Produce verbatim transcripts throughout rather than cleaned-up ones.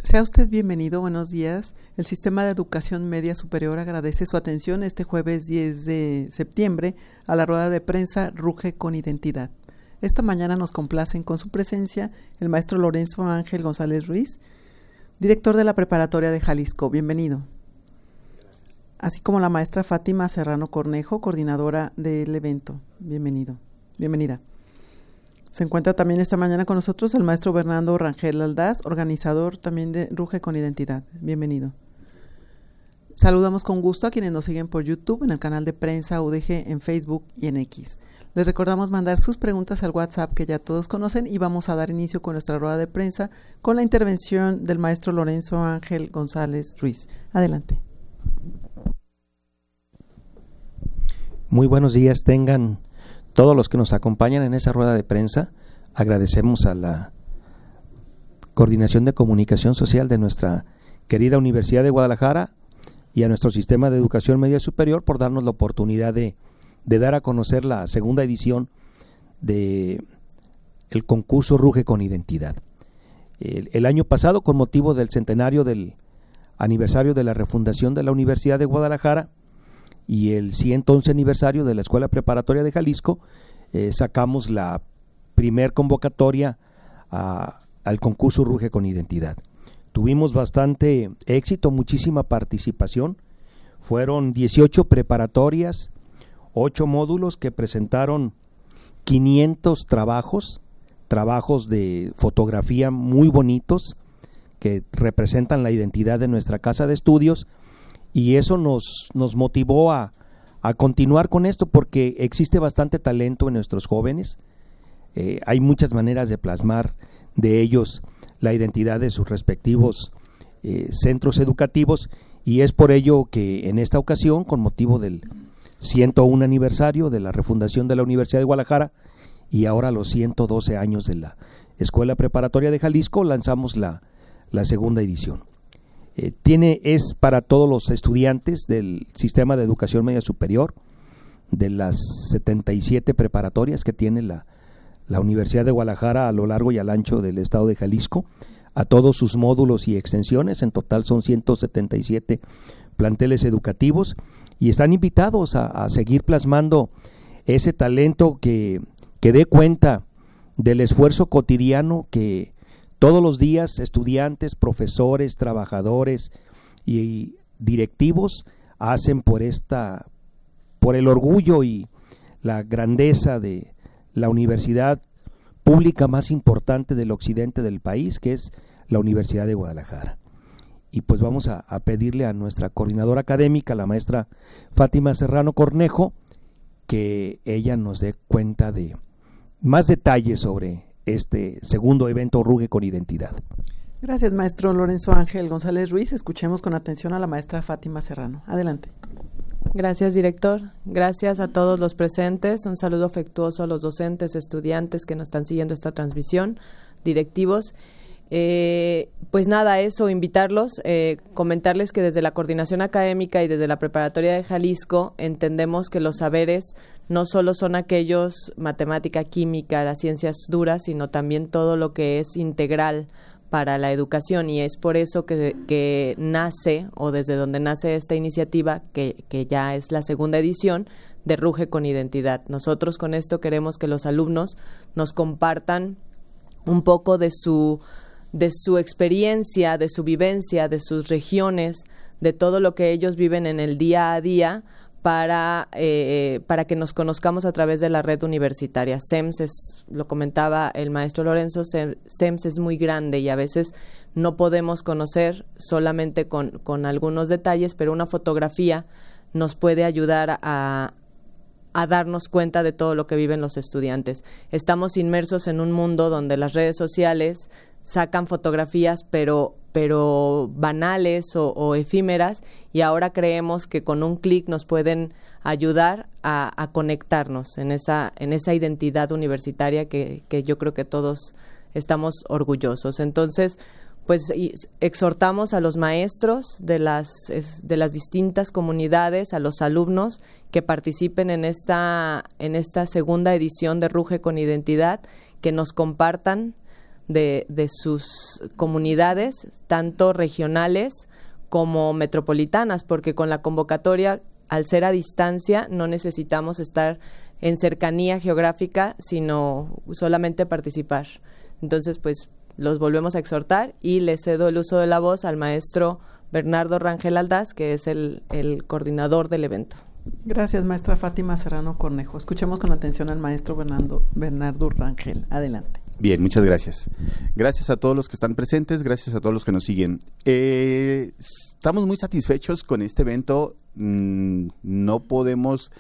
Sea usted bienvenido, buenos días. El Sistema de Educación Media Superior agradece su atención este jueves diez de septiembre a la rueda de prensa Ruge con Identidad. Esta mañana nos complacen con su presencia el maestro Lorenzo Ángel González Ruiz, director de la Preparatoria de Jalisco. Bienvenido. Gracias. Así como la maestra Fátima Serrano Cornejo, coordinadora del evento. Bienvenido. Bienvenida. Se encuentra también esta mañana con nosotros el maestro Bernardo Rangel Aldaz, organizador también de Ruge con Identidad. Bienvenido. Saludamos con gusto a quienes nos siguen por YouTube, en el canal de Prensa U D G, en Facebook y en X. Les recordamos mandar sus preguntas al WhatsApp que ya todos conocen y vamos a dar inicio con nuestra rueda de prensa con la intervención del maestro Lorenzo Ángel González Ruiz. Adelante. Muy buenos días tengan todos los que nos acompañan en esa rueda de prensa. Agradecemos a la Coordinación de Comunicación Social de nuestra querida Universidad de Guadalajara y a nuestro Sistema de Educación Media Superior por darnos la oportunidad de, de dar a conocer la segunda edición de el concurso Ruge con Identidad. El, el año pasado, con motivo del centenario del aniversario de la refundación de la Universidad de Guadalajara y el ciento once aniversario de la Escuela Preparatoria de Jalisco, eh, sacamos la primer convocatoria a, al concurso Ruge con Identidad. Tuvimos bastante éxito, muchísima participación. Fueron dieciocho preparatorias, ocho módulos que presentaron quinientos trabajos, trabajos de fotografía muy bonitos que representan la identidad de nuestra casa de estudios. Y eso nos, nos motivó a, a continuar con esto porque existe bastante talento en nuestros jóvenes. Eh, hay muchas maneras de plasmar de ellos la identidad de sus respectivos eh, centros educativos, y es por ello que en esta ocasión, con motivo del ciento uno aniversario de la refundación de la Universidad de Guadalajara y ahora los ciento doce años de la Escuela Preparatoria de Jalisco, lanzamos la, la segunda edición. Eh, tiene, es para todos los estudiantes del Sistema de Educación Media Superior, de las setenta y siete preparatorias que tiene la, la Universidad de Guadalajara a lo largo y al ancho del estado de Jalisco, a todos sus módulos y extensiones. En total son ciento setenta y siete planteles educativos y están invitados a, a seguir plasmando ese talento que, que dé cuenta del esfuerzo cotidiano que todos los días estudiantes, profesores, trabajadores y directivos hacen por esta, por el orgullo y la grandeza de la universidad pública más importante del occidente del país, que es la Universidad de Guadalajara. Y pues vamos a, a pedirle a nuestra coordinadora académica, la maestra Fátima Serrano Cornejo, que ella nos dé cuenta de más detalles sobre este segundo evento Ruge con Identidad. Gracias, maestro Lorenzo Ángel González Ruiz. Escuchemos con atención a la maestra Fátima Serrano. Adelante. Gracias, director. Gracias a todos los presentes. Un saludo afectuoso a los docentes, estudiantes que nos están siguiendo esta transmisión, directivos. Eh, pues nada, eso, invitarlos, eh, comentarles que desde la Coordinación Académica y desde la Preparatoria de Jalisco entendemos que los saberes no solo son aquellos matemática, química, las ciencias duras, sino también todo lo que es integral para la educación, y es por eso que, que nace, o desde donde nace esta iniciativa, que, que ya es la segunda edición de Ruge con Identidad. Nosotros con esto queremos que los alumnos nos compartan un poco de su de su experiencia, de su vivencia, de sus regiones, de todo lo que ellos viven en el día a día, para, eh, para que nos conozcamos a través de la red universitaria. C E M S es, lo comentaba el maestro Lorenzo, C E M S es muy grande y a veces no podemos conocer solamente con, con algunos detalles, pero una fotografía nos puede ayudar a, a darnos cuenta de todo lo que viven los estudiantes. Estamos inmersos en un mundo donde las redes sociales sacan fotografías pero, pero banales o, o efímeras, y ahora creemos que con un clic nos pueden ayudar a, a conectarnos en esa, en esa identidad universitaria que, que yo creo que todos estamos orgullosos. Entonces, pues exhortamos a los maestros de las, de las distintas comunidades, a los alumnos que participen en esta, en esta segunda edición de Ruge con Identidad, que nos compartan de, de sus comunidades, tanto regionales como metropolitanas, porque con la convocatoria, al ser a distancia, no necesitamos estar en cercanía geográfica, sino solamente participar. Entonces, pues, los volvemos a exhortar y le cedo el uso de la voz al maestro Bernardo Rangel Aldaz, que es el, el coordinador del evento. Gracias, maestra Fátima Serrano Cornejo. Escuchemos con atención al maestro Bernardo, Bernardo Rangel. Adelante. Bien, muchas gracias. Gracias a todos los que están presentes, gracias a todos los que nos siguen. Eh, estamos muy satisfechos con este evento. Mm, no podemos...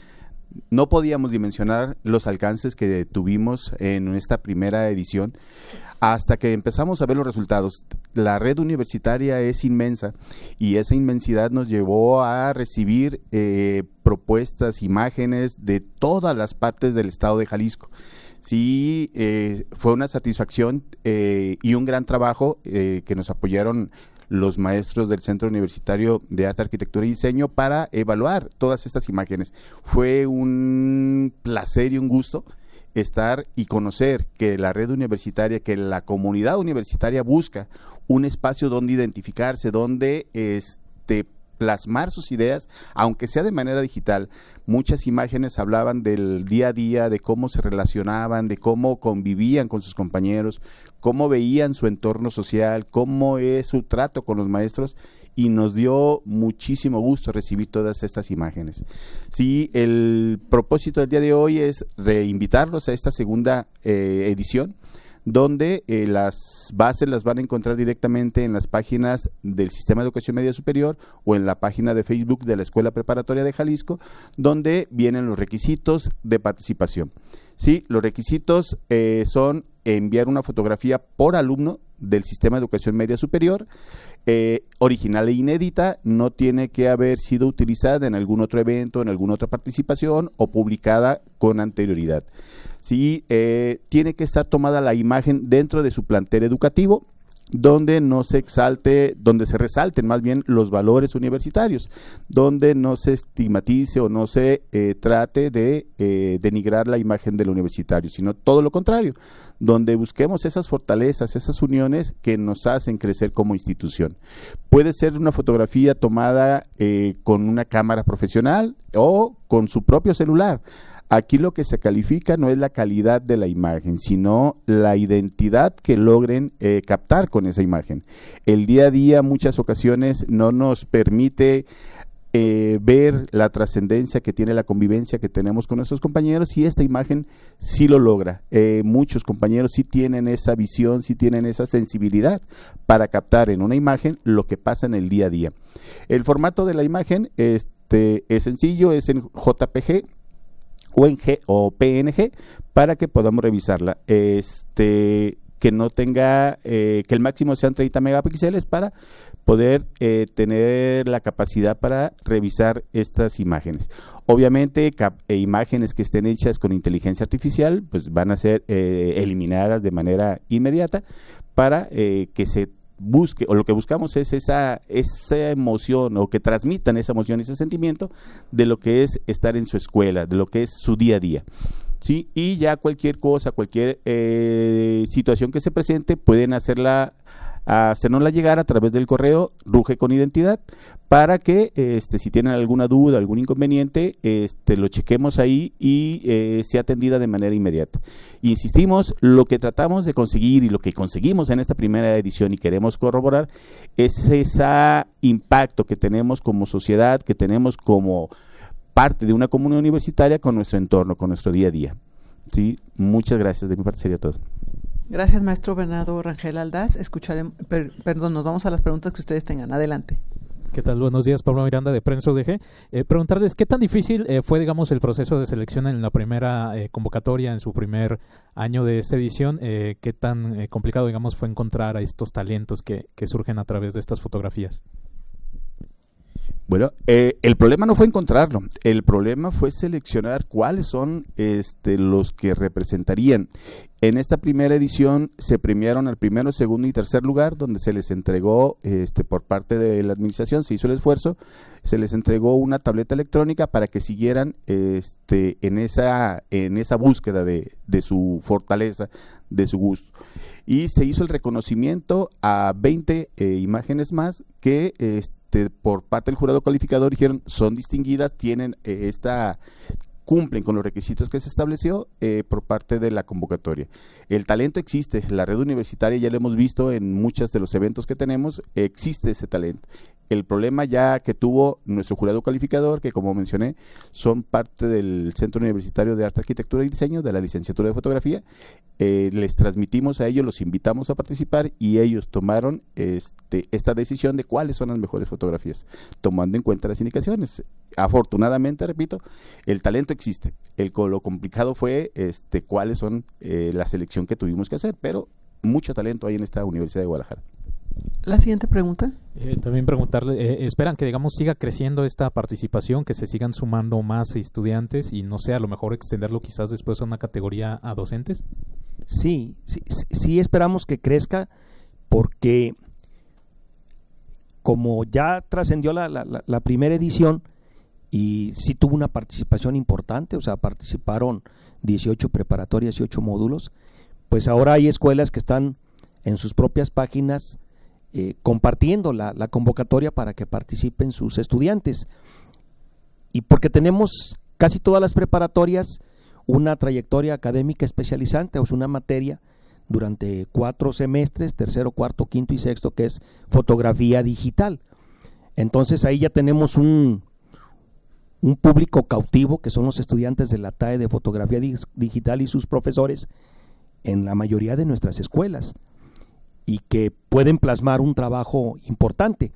No podíamos dimensionar los alcances que tuvimos en esta primera edición hasta que empezamos a ver los resultados. La red universitaria es inmensa y esa inmensidad nos llevó a recibir eh, propuestas, imágenes de todas las partes del estado de Jalisco. Sí, eh, fue una satisfacción eh, y un gran trabajo eh, que nos apoyaron los maestros del Centro Universitario de Arte, Arquitectura y Diseño para evaluar todas estas imágenes. Fue un placer y un gusto estar y conocer que la red universitaria, que la comunidad universitaria busca un espacio donde identificarse, donde este plasmar sus ideas, aunque sea de manera digital. Muchas imágenes hablaban del día a día, de cómo se relacionaban, de cómo convivían con sus compañeros, cómo veían su entorno social, cómo es su trato con los maestros, y nos dio muchísimo gusto recibir todas estas imágenes. Sí, el propósito del día de hoy es reinvitarlos a esta segunda eh, edición, donde eh, las bases las van a encontrar directamente en las páginas del Sistema de Educación Media Superior o en la página de Facebook de la Escuela Preparatoria de Jalisco, donde vienen los requisitos de participación. Sí, los requisitos eh, son enviar una fotografía por alumno del Sistema de Educación Media Superior, eh, original e inédita, no tiene que haber sido utilizada en algún otro evento, en alguna otra participación o publicada con anterioridad. Sí, eh, tiene que estar tomada la imagen dentro de su plantel educativo, donde no se exalte, donde se resalten más bien los valores universitarios, donde no se estigmatice o no se eh, trate de eh, denigrar la imagen del universitario, sino todo lo contrario, donde busquemos esas fortalezas, esas uniones que nos hacen crecer como institución. Puede ser una fotografía tomada eh, con una cámara profesional o con su propio celular. Aquí lo que se califica no es la calidad de la imagen, sino la identidad que logren eh, captar con esa imagen. El día a día, muchas ocasiones, no nos permite eh, ver la trascendencia que tiene la convivencia que tenemos con nuestros compañeros, y esta imagen sí lo logra. Eh, muchos compañeros sí tienen esa visión, sí tienen esa sensibilidad para captar en una imagen lo que pasa en el día a día. El formato de la imagen este, es sencillo, es en J P G, o en G o P N G, para que podamos revisarla, este que no tenga, eh, que el máximo sean treinta megapíxeles para poder eh, tener la capacidad para revisar estas imágenes. Obviamente cap, eh, imágenes que estén hechas con inteligencia artificial pues van a ser eh, eliminadas de manera inmediata para eh, que se busque, o lo que buscamos es esa, esa emoción, o que transmitan esa emoción, ese sentimiento de lo que es estar en su escuela, de lo que es su día a día. ¿Sí? Y ya cualquier cosa, cualquier eh, situación que se presente, pueden hacerla, hacernosla llegar a través del correo Ruge con Identidad, para que este, si tienen alguna duda, algún inconveniente, este, lo chequemos ahí y eh, sea atendida de manera inmediata. Insistimos, lo que tratamos de conseguir y lo que conseguimos en esta primera edición y queremos corroborar es ese impacto que tenemos como sociedad, que tenemos como parte de una comunidad universitaria con nuestro entorno, con nuestro día a día. ¿Sí? Muchas gracias, de mi parte sería todo. Gracias, maestro Bernardo Rangel Aldaz. Escucharemos, per, perdón, nos vamos a las preguntas que ustedes tengan. Adelante. ¿Qué tal? Buenos días, Pablo Miranda de Prensa U D G. Eh, preguntarles, ¿qué tan difícil eh, fue, digamos, el proceso de selección en la primera eh, convocatoria, en su primer año de esta edición? Eh, ¿Qué tan eh, complicado, digamos, fue encontrar a estos talentos que, que surgen a través de estas fotografías? Bueno, eh, el problema no fue encontrarlo, el problema fue seleccionar cuáles son este, los que representarían. En esta primera edición se premiaron al primero, segundo y tercer lugar, donde se les entregó, este, por parte de la administración, se hizo el esfuerzo, se les entregó una tableta electrónica para que siguieran este, en esa en esa búsqueda de, de su fortaleza, de su gusto. Y se hizo el reconocimiento a veinte eh, imágenes más que este, por parte del jurado calificador dijeron son distinguidas, tienen eh, esta... cumplen con los requisitos que se estableció eh, por parte de la convocatoria. El talento existe, la red universitaria ya lo hemos visto en muchos de los eventos que tenemos, existe ese talento. El problema ya que tuvo nuestro jurado calificador, que como mencioné, son parte del Centro Universitario de Arte, Arquitectura y Diseño, de la licenciatura de fotografía, eh, les transmitimos a ellos, los invitamos a participar y ellos tomaron este, esta decisión de cuáles son las mejores fotografías, tomando en cuenta las indicaciones. Afortunadamente, repito, el talento existe. El, lo complicado fue este, cuáles son eh, la selección que tuvimos que hacer, pero mucho talento hay en esta Universidad de Guadalajara. La siguiente pregunta. Eh, también preguntarle, eh, ¿esperan que, digamos, siga creciendo esta participación, que se sigan sumando más estudiantes y, no sé, a lo mejor extenderlo quizás después a una categoría a docentes? Sí, sí, sí esperamos que crezca, porque como ya trascendió la, la, la primera edición y sí tuvo una participación importante, o sea, participaron dieciocho preparatorias y ocho módulos, pues ahora hay escuelas que están en sus propias páginas eh, compartiendo la, la convocatoria para que participen sus estudiantes. Y porque tenemos casi todas las preparatorias una trayectoria académica especializante, o sea, una materia durante cuatro semestres, tercero, cuarto, quinto y sexto, que es fotografía digital. Entonces ahí ya tenemos un, un público cautivo, que son los estudiantes de la T A E de fotografía di- digital y sus profesores en la mayoría de nuestras escuelas, y que pueden plasmar un trabajo importante.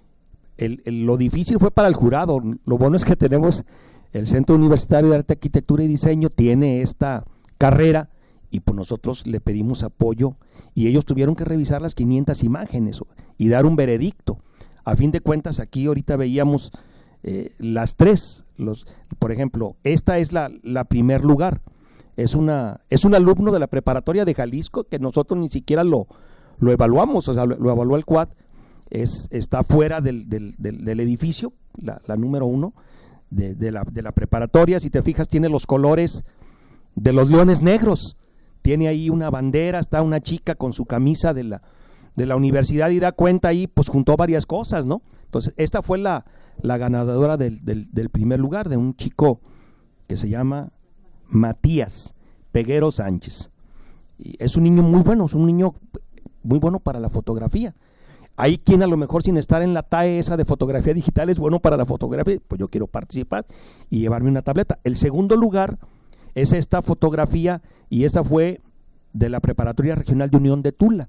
El, el, lo difícil fue para el jurado. Lo bueno es que tenemos el Centro Universitario de Arte, Arquitectura y Diseño, tiene esta carrera, y pues nosotros le pedimos apoyo y ellos tuvieron que revisar las quinientas imágenes y dar un veredicto. A fin de cuentas, aquí ahorita veíamos eh, las tres, los, por ejemplo, esta es la, la primer lugar, es una es un alumno de la preparatoria de Jalisco, que nosotros ni siquiera lo, lo evaluamos, o sea, lo, lo evaluó el Q U A D, es, está fuera del, del, del, del edificio, la, la número uno de, de, la, de la preparatoria. Si te fijas, tiene los colores de los Leones Negros, tiene ahí una bandera, está una chica con su camisa de la, de la universidad, y da cuenta ahí, pues juntó varias cosas, ¿no? Entonces, esta fue la, la ganadora del, del, del primer lugar, de un chico que se llama Matías Peguero Sánchez. Y es un niño muy bueno, es un niño muy bueno para la fotografía. Hay quien a lo mejor sin estar en la T A E esa de fotografía digital es bueno para la fotografía, pues yo quiero participar y llevarme una tableta. El segundo lugar es esta fotografía, y esta fue de la Preparatoria Regional de Unión de Tula.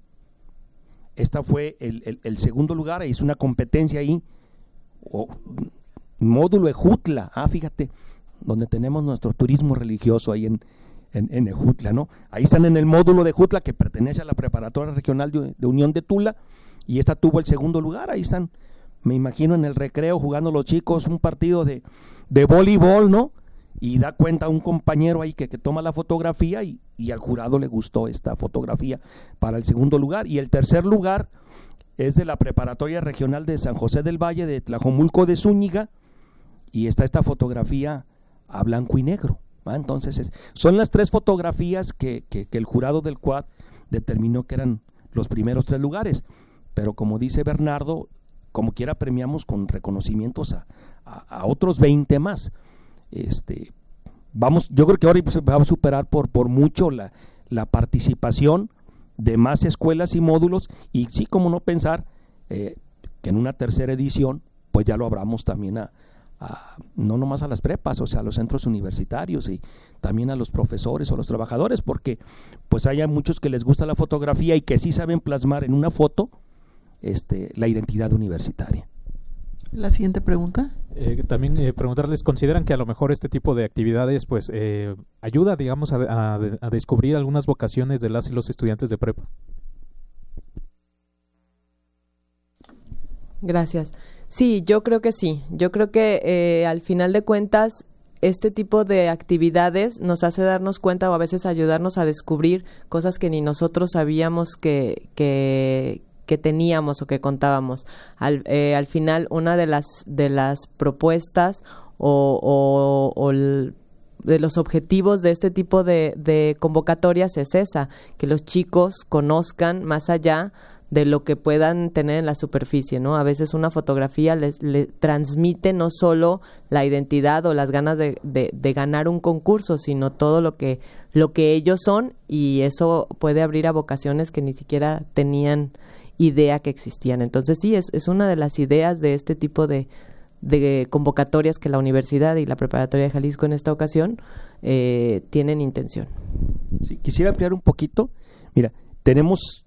Esta fue el, el, el segundo lugar, hizo una competencia ahí, oh, módulo Ejutla, ah, fíjate, donde tenemos nuestro turismo religioso ahí en, en, en Ejutla, ¿no? Ahí están en el módulo de Ejutla, que pertenece a la Preparatoria Regional de, de Unión de Tula, y esta tuvo el segundo lugar. Ahí están, me imagino, en el recreo jugando los chicos un partido de, de voleibol, ¿no? Y da cuenta un compañero ahí que, que toma la fotografía, y, y al jurado le gustó esta fotografía para el segundo lugar. Y el tercer lugar es de la Preparatoria Regional de San José del Valle, de Tlajomulco de Zúñiga, y está esta fotografía a blanco y negro, ¿va? Entonces es, son las tres fotografías que, que, que el jurado del Q U A D determinó que eran los primeros tres lugares. Pero como dice Bernardo, como quiera premiamos con reconocimientos a, a, a otros veinte más. Este, vamos, yo creo que ahora vamos a superar por, por mucho la, la participación de más escuelas y módulos, y sí, como no pensar eh, que en una tercera edición pues ya lo abramos también a, a no nomás a las prepas, o sea, a los centros universitarios, y también a los profesores o los trabajadores, porque pues hay muchos que les gusta la fotografía y que sí saben plasmar en una foto este, la identidad universitaria. La siguiente pregunta. Eh, también eh, preguntarles, ¿consideran que a lo mejor este tipo de actividades pues eh, ayuda, digamos, a, a, a descubrir algunas vocaciones de las y los estudiantes de prepa? Gracias. Sí, yo creo que sí. Yo creo que eh, al final de cuentas este tipo de actividades nos hace darnos cuenta o a veces ayudarnos a descubrir cosas que ni nosotros sabíamos que, que, que teníamos o que contábamos. Al, eh, al final, una de las, de las propuestas o, o, o el, de los objetivos de este tipo de, de convocatorias es esa, que los chicos conozcan más allá de lo que puedan tener en la superficie, ¿no? A veces una fotografía les, les transmite no solo la identidad o las ganas de, de, de ganar un concurso, sino todo lo que, lo que ellos son, y eso puede abrir a vocaciones que ni siquiera tenían idea que existían. Entonces sí, es, es una de las ideas de este tipo de, de convocatorias que la Universidad y la Preparatoria de Jalisco en esta ocasión eh, tienen intención. Sí, quisiera ampliar un poquito. Mira, tenemos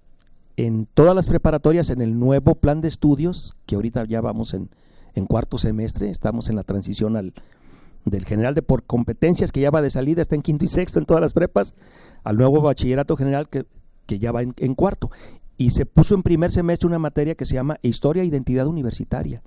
en todas las preparatorias, en el nuevo plan de estudios, que ahorita ya vamos en, en cuarto semestre, estamos en la transición al del general de por competencias, que ya va de salida, está en quinto y sexto en todas las prepas, al nuevo bachillerato general, que, que ya va en, en cuarto. Y se puso en primer semestre una materia que se llama Historia e Identidad Universitaria,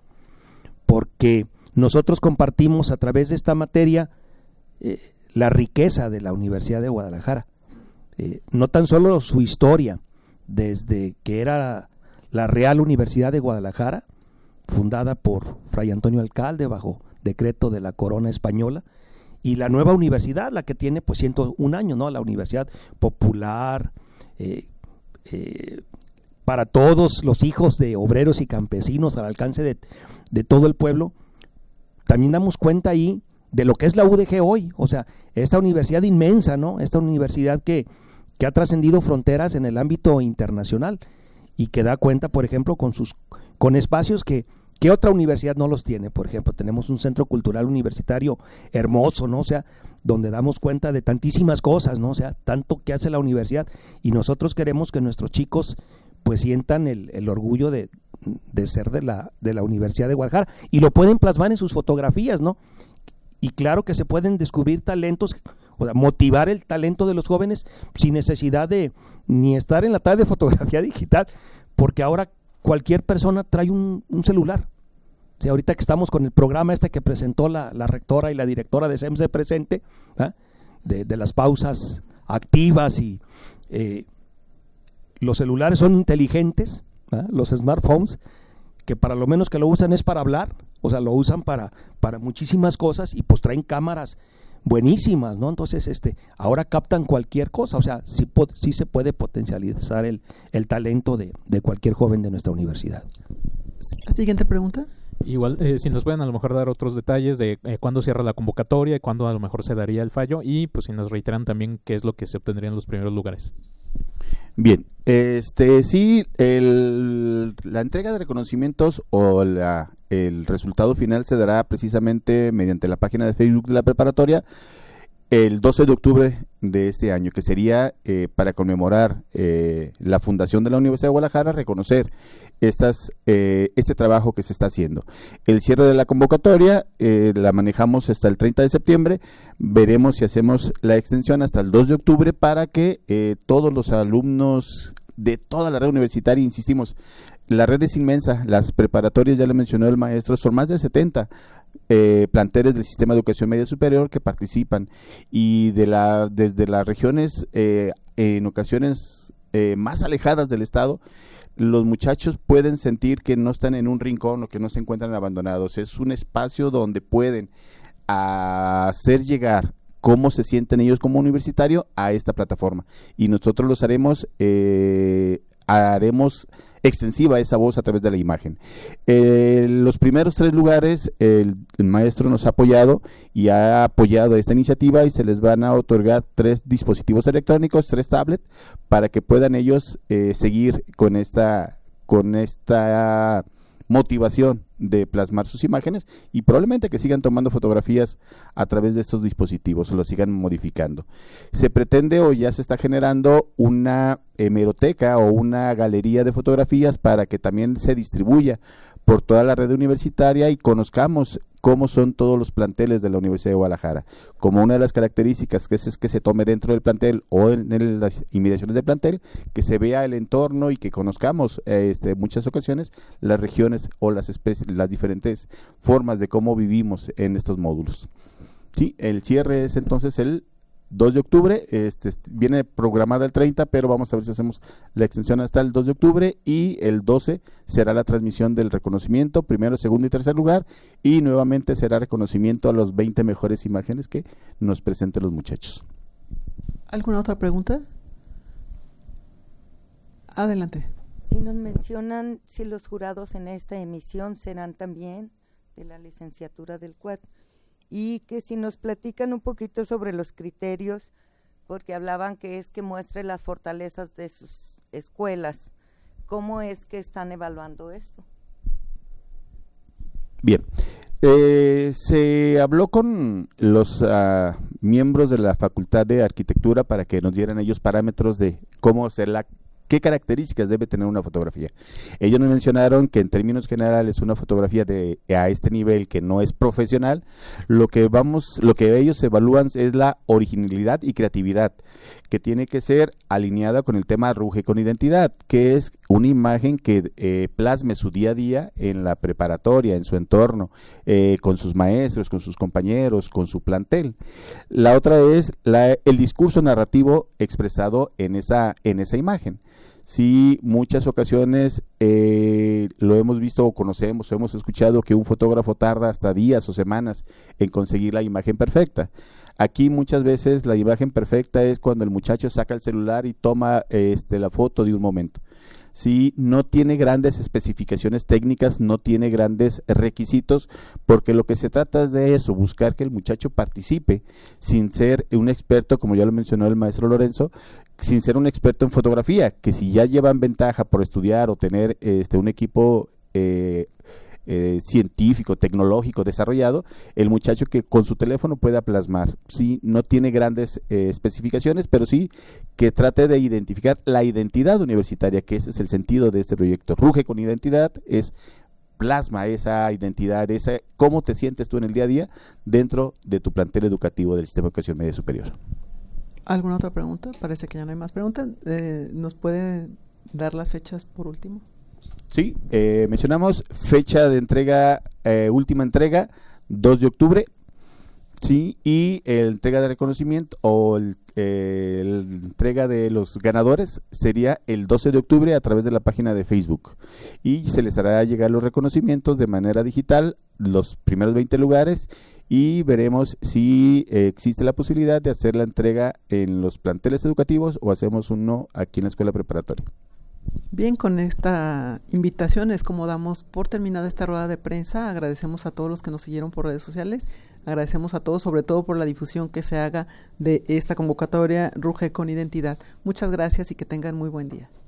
porque nosotros compartimos a través de esta materia eh, la riqueza de la Universidad de Guadalajara, eh, no tan solo su historia, desde que era la Real Universidad de Guadalajara, fundada por Fray Antonio Alcalde bajo decreto de la Corona Española, y la nueva universidad, la que tiene pues ciento un años, ¿no? La Universidad Popular, eh, eh, para todos los hijos de obreros y campesinos, al alcance de, de todo el pueblo. También damos cuenta ahí de lo que es la U D G hoy, o sea, esta universidad inmensa, ¿no? Esta universidad que que ha trascendido fronteras en el ámbito internacional y que da cuenta, por ejemplo, con sus con espacios que, que otra universidad no los tiene. Por ejemplo, tenemos un centro cultural universitario hermoso, ¿no? O sea, donde damos cuenta de tantísimas cosas, ¿no? O sea, tanto que hace la universidad, y nosotros queremos que nuestros chicos pues sientan el, el orgullo de, de ser de la, de la Universidad de Guadalajara, y lo pueden plasmar en sus fotografías, ¿no? Y claro que se pueden descubrir talentos, o sea, motivar el talento de los jóvenes sin necesidad de ni estar en la tarde de fotografía digital, porque ahora cualquier persona trae un, un celular. O sea, ahorita que estamos con el programa este que presentó la, la rectora y la directora de S E M S E Presente, ¿eh? de, de las pausas activas, y eh, los celulares son inteligentes, ¿eh? Los smartphones, que para lo menos que lo usan es para hablar, o sea, lo usan para, para muchísimas cosas, y pues traen cámaras buenísimas, ¿no? Entonces, este, ahora captan cualquier cosa, o sea, sí, sí se puede potencializar el, el talento de, de cualquier joven de nuestra universidad. Siguiente pregunta. Igual, eh, si nos pueden a lo mejor dar otros detalles de eh, cuándo cierra la convocatoria y cuándo a lo mejor se daría el fallo, y pues si nos reiteran también qué es lo que se obtendría en los primeros lugares. Bien, este sí, el, la entrega de reconocimientos o la, el resultado final se dará precisamente mediante la página de Facebook de la preparatoria el doce de octubre de este año, que sería eh, para conmemorar eh, la fundación de la Universidad de Guadalajara, reconocer estas eh, este trabajo que se está haciendo. El cierre de la convocatoria eh, la manejamos hasta el treinta de septiembre, veremos si hacemos la extensión hasta el dos de octubre para que eh, todos los alumnos de toda la red universitaria, insistimos, la red es inmensa, las preparatorias, ya lo mencionó el maestro, son más de setenta eh, planteles del sistema de educación media superior que participan, y de la desde las regiones eh, en ocasiones eh, más alejadas del estado, los muchachos pueden sentir que no están en un rincón o que no se encuentran abandonados. Es un espacio donde pueden hacer llegar cómo se sienten ellos como universitario a esta plataforma, y nosotros los haremos eh, haremos extensiva esa voz a través de la imagen. Eh, los primeros tres lugares el, el maestro nos ha apoyado y ha apoyado esta iniciativa, y se les van a otorgar tres dispositivos electrónicos, tres tablets, para que puedan ellos eh, seguir con esta con esta motivación de plasmar sus imágenes, y probablemente que sigan tomando fotografías a través de estos dispositivos o lo sigan modificando. Se pretende o ya se está generando una hemeroteca o una galería de fotografías para que también se distribuya por toda la red universitaria y conozcamos cómo son todos los planteles de la Universidad de Guadalajara. Como una de las características que es, es que se tome dentro del plantel o en, en las inmediaciones del plantel, que se vea el entorno y que conozcamos eh, este, en muchas ocasiones las regiones o las especies, las diferentes formas de cómo vivimos en estos módulos. Sí, el cierre es entonces el dos de octubre, este, viene programada el treinta, pero vamos a ver si hacemos la extensión hasta el dos de octubre, y el doce será la transmisión del reconocimiento, primero, segundo y tercer lugar, y nuevamente será reconocimiento a los veinte mejores imágenes que nos presenten los muchachos. ¿Alguna otra pregunta? Adelante. Si nos mencionan si los jurados en esta emisión serán también de la licenciatura del C U A T, y que si nos platican un poquito sobre los criterios, porque hablaban que es que muestre las fortalezas de sus escuelas. ¿Cómo es que están evaluando esto? Bien, eh, se habló con los uh, miembros de la Facultad de Arquitectura para que nos dieran ellos parámetros de cómo hacer la qué características debe tener una fotografía. Ellos nos mencionaron que en términos generales una fotografía de a este nivel que no es profesional, lo que vamos, lo que ellos evalúan es la originalidad y creatividad, que tiene que ser alineada con el tema Ruge con Identidad, que es una imagen que eh, plasme su día a día en la preparatoria, en su entorno, eh, con sus maestros, con sus compañeros, con su plantel. La otra es la, el discurso narrativo expresado en esa, en esa imagen. Sí, muchas ocasiones eh, lo hemos visto o conocemos o hemos escuchado que un fotógrafo tarda hasta días o semanas en conseguir la imagen perfecta. Aquí muchas veces la imagen perfecta es cuando el muchacho saca el celular y toma este, la foto de un momento. Sí, no tiene grandes especificaciones técnicas, no tiene grandes requisitos, porque lo que se trata es de eso, buscar que el muchacho participe sin ser un experto, como ya lo mencionó el maestro Lorenzo, sin ser un experto en fotografía, que si ya llevan ventaja por estudiar o tener este un equipo eh, eh, científico, tecnológico desarrollado, el muchacho que con su teléfono pueda plasmar. Sí, no tiene grandes eh, especificaciones, pero sí que trate de identificar la identidad universitaria, que ese es el sentido de este proyecto. Ruge con Identidad es plasma esa identidad, esa cómo te sientes tú en el día a día dentro de tu plantel educativo del Sistema de Educación Media Superior. ¿Alguna otra pregunta? Parece que ya no hay más preguntas. Eh, ¿Nos puede dar las fechas por último? Sí, eh, mencionamos fecha de entrega, eh, última entrega, dos de octubre, sí, y el entrega de reconocimiento o el, eh, el entrega de los ganadores sería el doce de octubre a través de la página de Facebook, y se les hará llegar los reconocimientos de manera digital, los primeros veinte lugares, y veremos si eh, existe la posibilidad de hacer la entrega en los planteles educativos o hacemos uno aquí en la escuela preparatoria. Bien, con esta invitación es como damos por terminada esta rueda de prensa. Agradecemos a todos los que nos siguieron por redes sociales, agradecemos a todos, sobre todo por la difusión que se haga de esta convocatoria Ruge con Identidad. Muchas gracias y que tengan muy buen día.